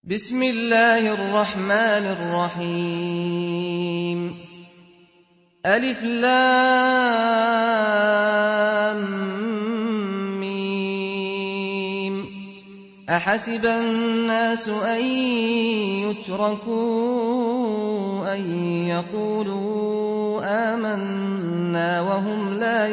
بسم الله الرحمن الرحيم ألف لام ميم أحسب الناس أن يتركوا أن يقولوا آمنا وهم لا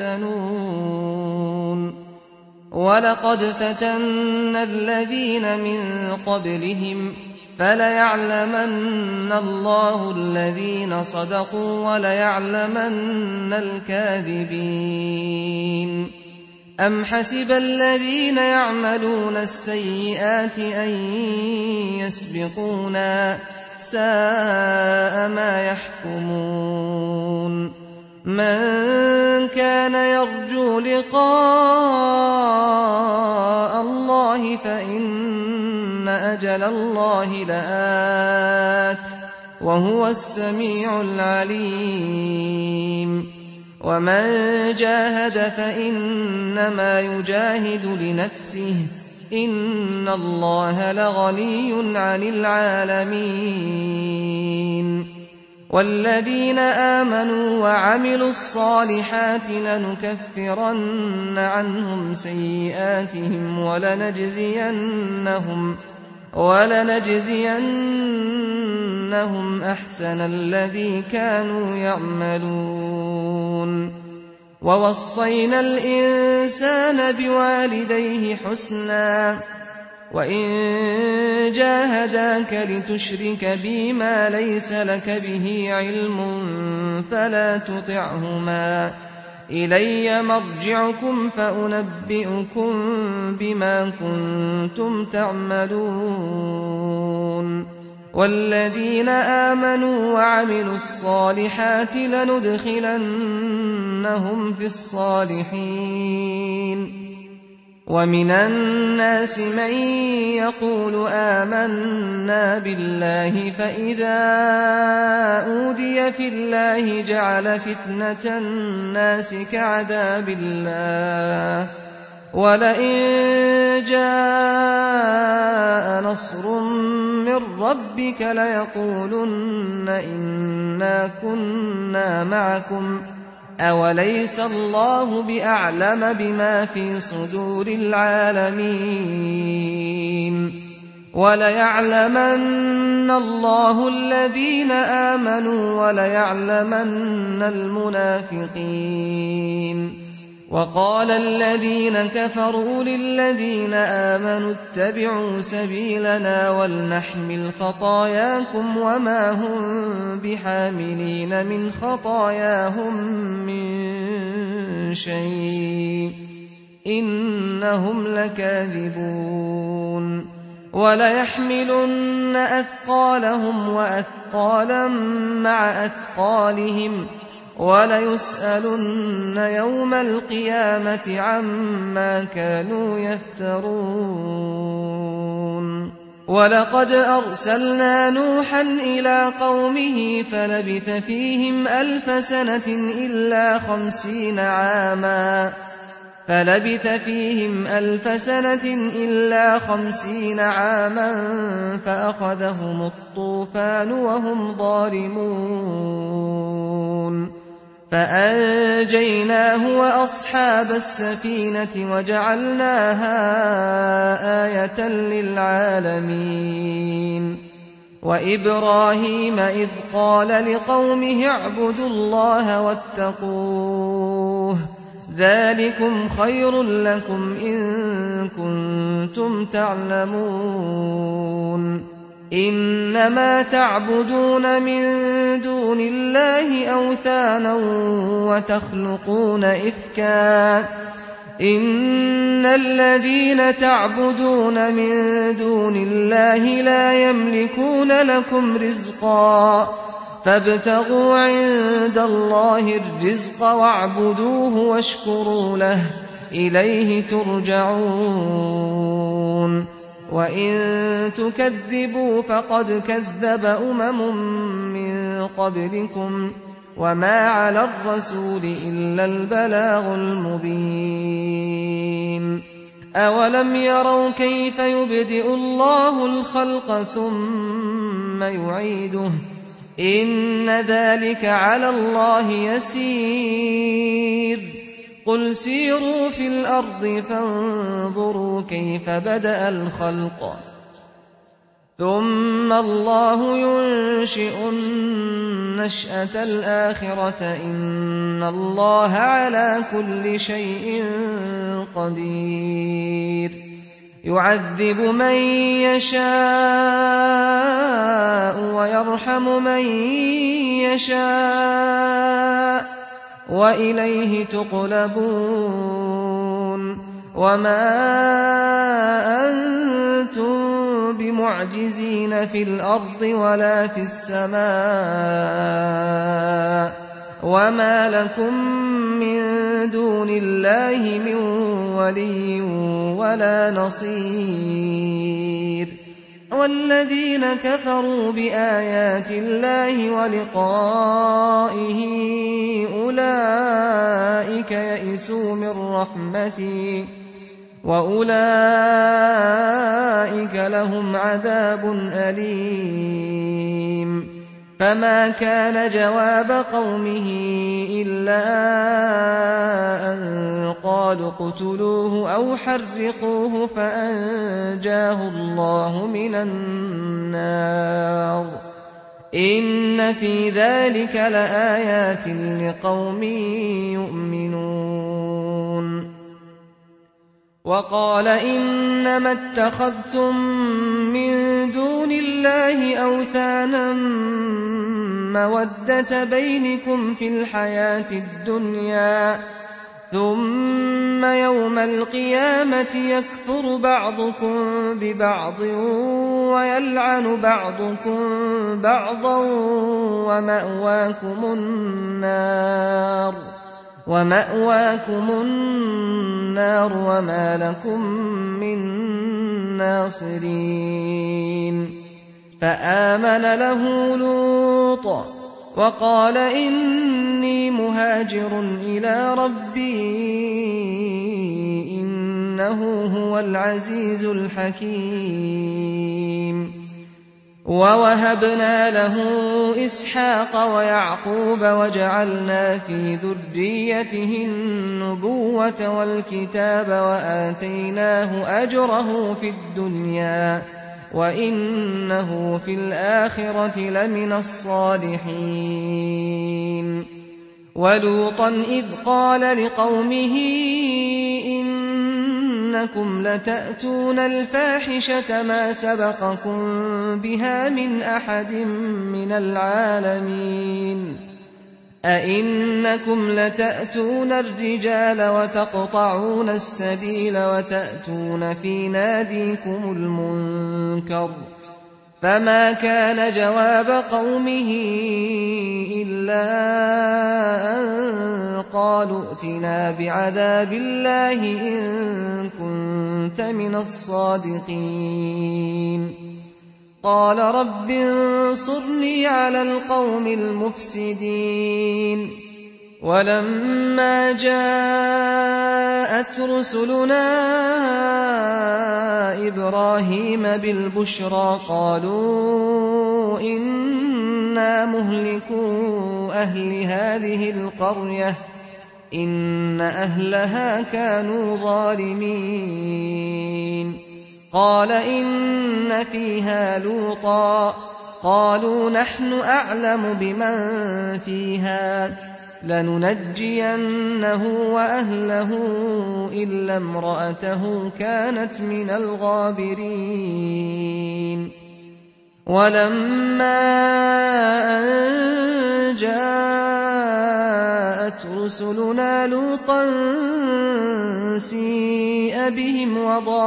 يفتنون ولقد فتنا الذين من قبلهم فليعلمن الله الذين صدقوا وليعلمن الكاذبين أم حسب الذين يعملون السيئات أن يسبقونا ساء ما يحكمون من كان يرجو لقاء الله فإن أجل الله لآت وهو السميع العليم ومن جاهد فإنما يجاهد لنفسه إن الله لغني عن العالمين والذين آمنوا وعملوا الصالحات لنكفرن عنهم سيئاتهم ولنجزينهم أحسن الذي كانوا يعملون ووصينا الإنسان بوالديه حسنا وإن جاهداك لتشرك بي ما ليس لك به علم فلا تطعهما إلي مرجعكم فأنبئكم بما كنتم تعملون والذين آمنوا وعملوا الصالحات لندخلنهم في الصالحين ومن الناس من يقول آمنا بالله فإذا أوذي في الله جعل فتنة الناس كعذاب الله ولئن جاء نصر من ربك ليقولن إنا كنا معكم أوليس الله بأعلم بما في صدور العالمين وليعلمن الله الذين آمنوا وليعلمن المنافقين وقال الذين كفروا للذين آمنوا اتبعوا سبيلنا ولنحمل خطاياكم وما هم بحاملين من خطاياهم من شيء إنهم لكاذبون وليحملن أثقالهم وأثقالا مع أثقالهم وليسألن يوم القيامة عما كانوا يفترون ولقد أرسلنا نوحا إلى قومه فلبث فيهم 1000 سنة إلا 50 عاما فأخذهم الطوفان وهم ظالمون فأنجيناه وأصحاب السفينة وجعلناها آية للعالمين وإبراهيم إذ قال لقومه اعبدوا الله واتقوه ذلكم خير لكم إن كنتم تعلمون إنما تعبدون من دون الله أوثانا وتخلقون إفكا إن الذين تعبدون من دون الله لا يملكون لكم رزقا فابتغوا عند الله الرزق واعبدوه واشكروا له إليه ترجعون وإن تكذبوا فقد كذب من قبلكم وما على الرسول إلا البلاغ المبين أولم يروا كيف يبدئ الله الخلق ثم يعيده إن ذلك على الله يسير قل سيروا في الأرض فانظروا كيف بدأ الخلق ثم الله ينشئ النشأة الآخرة إن الله على كل شيء قدير يعذب من يشاء ويرحم من يشاء وإليه تقلبون وما أنتم بمعجزين في الأرض ولا في السماء وما لكم من دون الله من ولي ولا نصير والذين كفروا بآيات الله ولقائه أولئك يئسوا من رحمتي وأولئك لهم عذاب أليم فما كان جواب قومه إلا أن قالوا اقتلوه أو حرقوه فأنجاه الله من النار إن في ذلك لآيات لقوم يؤمنون وقال إنما اتخذتم من دون الله أوثانا مودة بينكم في الحياة الدنيا ثم يوم القيامة يكفر بعضكم ببعض ويلعن بعضكم بعضا ومأواكم النار وما لكم من ناصرين فآمن له لوط وقال إني مهاجر إلى ربي إنه هو العزيز الحكيم ووهبنا له إسحاق ويعقوب وجعلنا في ذريته النبوة والكتاب وآتيناه أجره في الدنيا وإنه في الآخرة لمن الصالحين ولوطا إذ قال لقومه إنكم لتأتون الفاحشة ما سبقكم بها من أحد من العالمين أئنكم لتأتون الرجال وتقطعون السبيل وتأتون في ناديكم المنكر فما كان جواب قومه إلا أن قالوا ائتنا بعذاب الله إن كنت من الصادقين قال رب انصرني على القوم المفسدين ولما جاءت رسلنا إبراهيم بالبشرى قالوا إنا مهلكو أهل هذه القرية إن أهلها كانوا ظالمين قال إن فيها لوطا قالوا نحن أعلم بمن فيها لننجينه وأهله إلا امرأته كانت من الغابرين ولما أن جاءت رسلنا لوطا سيء بهم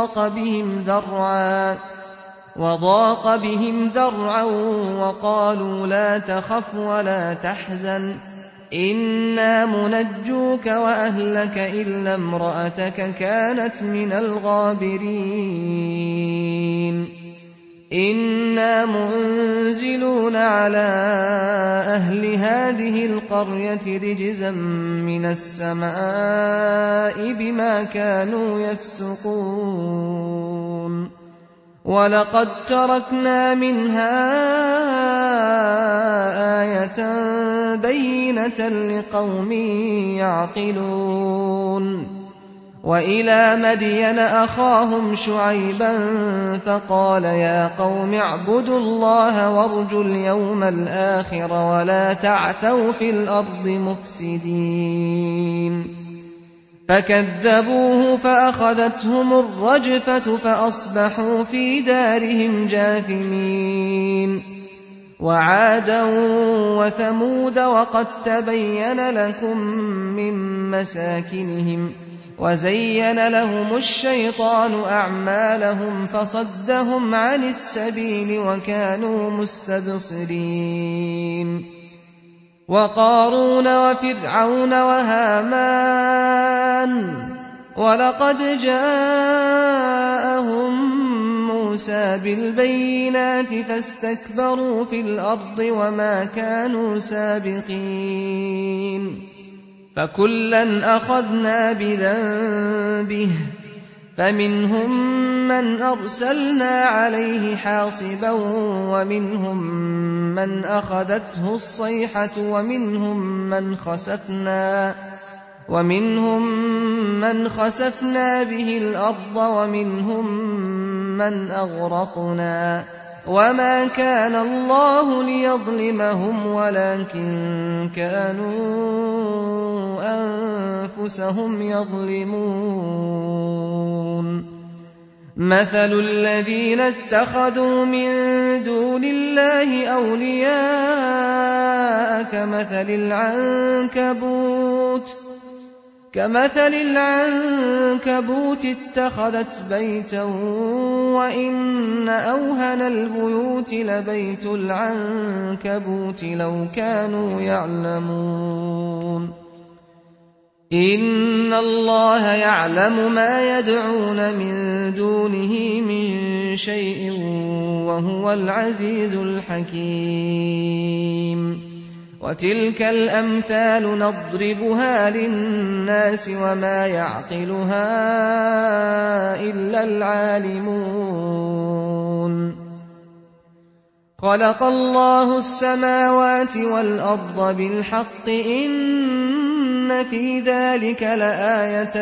وضاق بهم ذرعا وقالوا لا تخف ولا تحزن إنا منجوك وأهلك إلا امرأتك كانت من الغابرين إنا منزلون على أهل هذه القرية رجزا من السماء بما كانوا يفسقون ولقد تركنا منها آية بينة لقوم يعقلون وإلى مدين أخاهم شعيبا فقال يا قوم اعبدوا الله وارجوا اليوم الآخر ولا تعثوا في الأرض مفسدين فكذبوه فأخذتهم الرجفة فأصبحوا في دارهم جاثمين وعادا وثمود وقد تبين لكم من مساكنهم وزين لهم الشيطان أعمالهم فصدهم عن السبيل وكانوا مستبصرين وقارون وفرعون وهامان ولقد جاءهم موسى بالبينات فاستكبروا في الأرض وما كانوا سابقين فكلا أخذنا بذنبه فمنهم من أرسلنا عليه حاصبا ومنهم من أخذته الصيحة ومنهم من خسفنا به الأرض ومنهم من أغرقنا وما كان الله ليظلمهم ولكن كانوا أنفسهم يظلمون مثل الذين اتخذوا من دون الله أولياء كمثل العنكبوت اتخذت بيتا وإن أوهن البيوت لبيت العنكبوت لو كانوا يعلمون إن الله يعلم ما يدعون من دونه من شيء وهو العزيز الحكيم وتلك الأمثال نضربها للناس وما يعقلها إلا العالمون خلق الله السماوات والأرض بالحق إن في ذلك لآية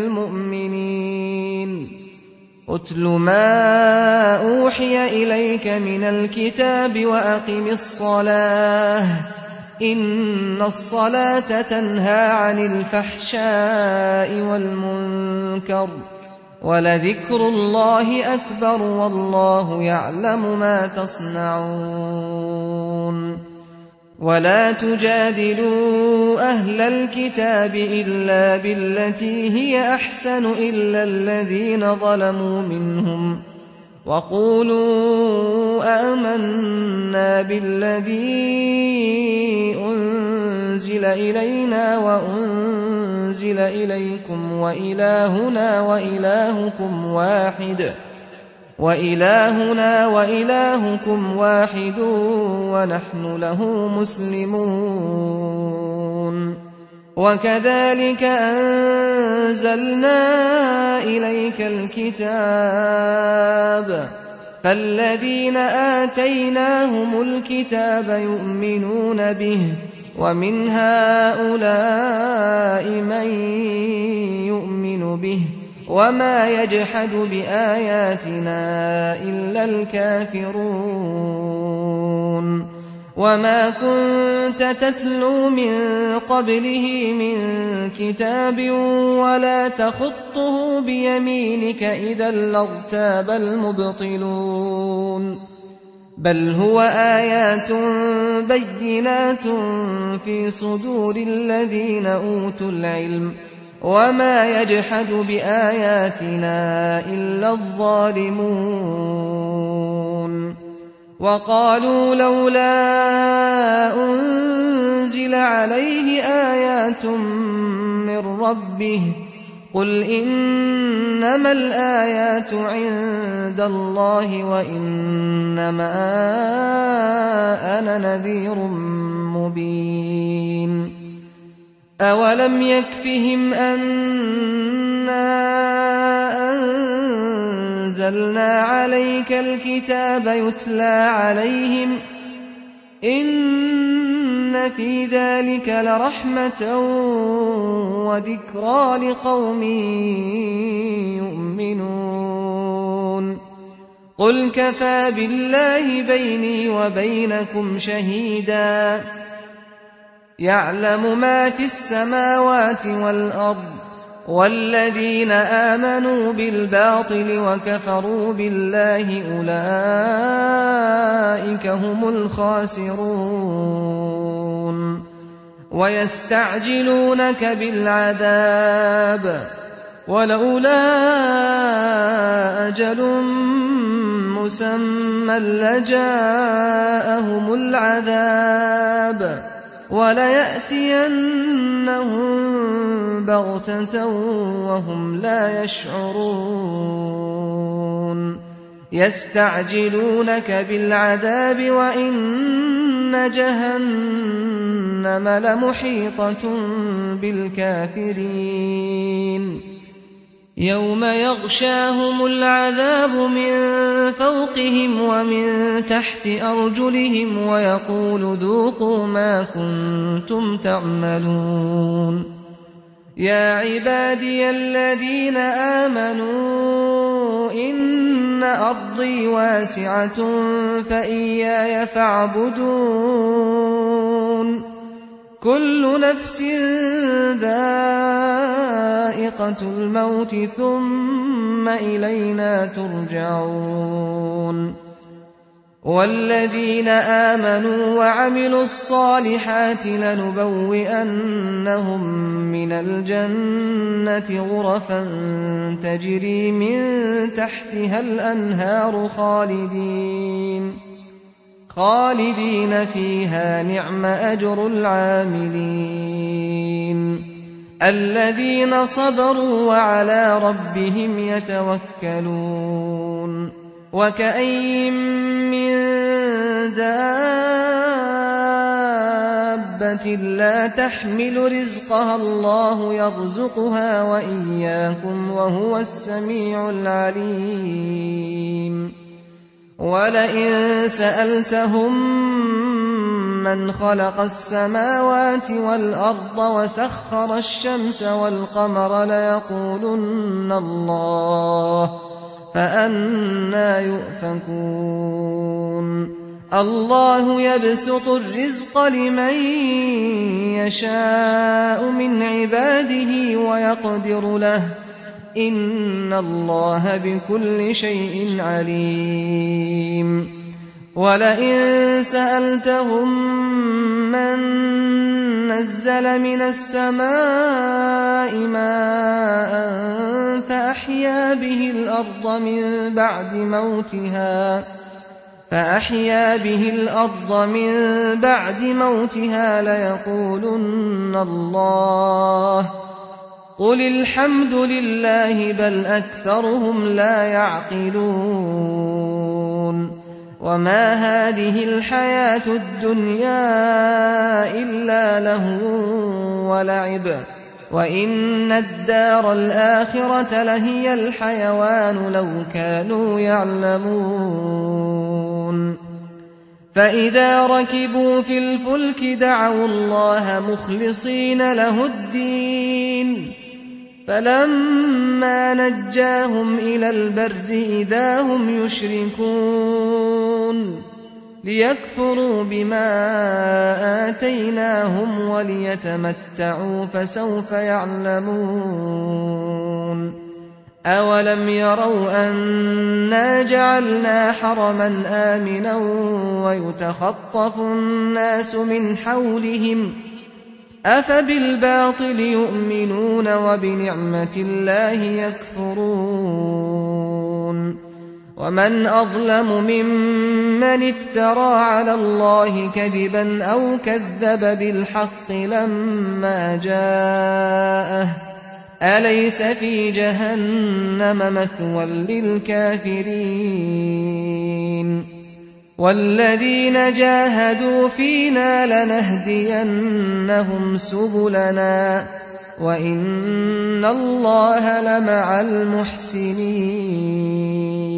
للمؤمنين أتل ما أوحي إليك من الكتاب وأقم الصلاة إن الصلاة تنهى عن الفحشاء والمنكر ولذكر الله أكبر والله يعلم ما تصنعون ولا تجادلوا أهل الكتاب إلا بالتي هي أحسن إلا الذين ظلموا منهم وقولوا آمنا بالذي أنزل إلينا وأنزل إليكم وإلهنا وإلهكم واحد ونحن له مسلمون وكذلك أنزلنا إليك الكتاب فالذين آتيناهم الكتاب يؤمنون به ومن هؤلاء من يؤمن به وما يجحد بآياتنا إلا الكافرون وما كنت تتلو من قبله من كتاب ولا تخطه بيمينك إذا لارتاب المبطلون بل هو آيات بينات في صدور الذين أوتوا العلم وما يجحد بآياتنا إلا الظالمون وقالوا لولا أنزل عليه آيات من ربه قل إنما الآيات عند الله وإنما أنا نذير مبين أولم يكفهم أنا أنزلنا عليك الكتاب يتلى عليهم إن في ذلك لرحمة وذكرى لقوم يؤمنون قل كفى بالله بيني وبينكم شهيدا يعلم ما في السماوات والأرض والذين آمنوا بالباطل وكفروا بالله أولئك هم الخاسرون ويستعجلونك بالعذاب ولولا أجل مسمى لجاءهم العذاب وليأتينهم بغتة وهم لا يشعرون يستعجلونك بالعذاب وإن جهنم لمحيطة بالكافرين يوم يغشاهم العذاب من فوقهم ومن تحت أرجلهم ويقول ذوقوا ما كنتم تعملون يا عبادي الذين آمنوا إن أرضي واسعة فإياي فاعبدون كل نفس ذائقة الموت ثم إلينا ترجعون والذين آمنوا وعملوا الصالحات لنبوئنهم من الجنة غرفا تجري من تحتها الأنهار خالدين فيها نعم أجر العاملين الذين صبروا وعلى ربهم يتوكلون وكأين من دابة لا تحمل رزقها الله يرزقها وإياكم وهو السميع العليم ولئن سألتهم من خلق السماوات والأرض وسخر الشمس والقمر ليقولن الله فأنى يؤفكون الله يبسط الرزق لمن يشاء من عباده ويقدر له إن الله بكل شيء عليم ولئن سألتهم من نزل من السماء ماء فأحيا به الأرض من بعد موتها ليقولن الله قل الحمد لله بل أكثرهم لا يعقلون وما هذه الحياة الدنيا إلا لهو ولعب وإن الدار الآخرة لهي الحيوان لو كانوا يعلمون فإذا ركبوا في الفلك دعوا الله مخلصين له الدين فلما نجاهم إلى البر إذا هم يشركون ليكفروا بما آتيناهم وليتمتعوا فسوف يعلمون أولم يروا أنا جعلنا حرما آمنا ويتخطف الناس من حولهم أفبالباطل يؤمنون وبنعمة الله يكفرون ومن أظلم ممن افترى على الله كذبا أو كذب بالحق لما جاءه أليس في جهنم مثوى للكافرين والذين جاهدوا فينا لنهدينهم سبلنا وإن الله لمع المحسنين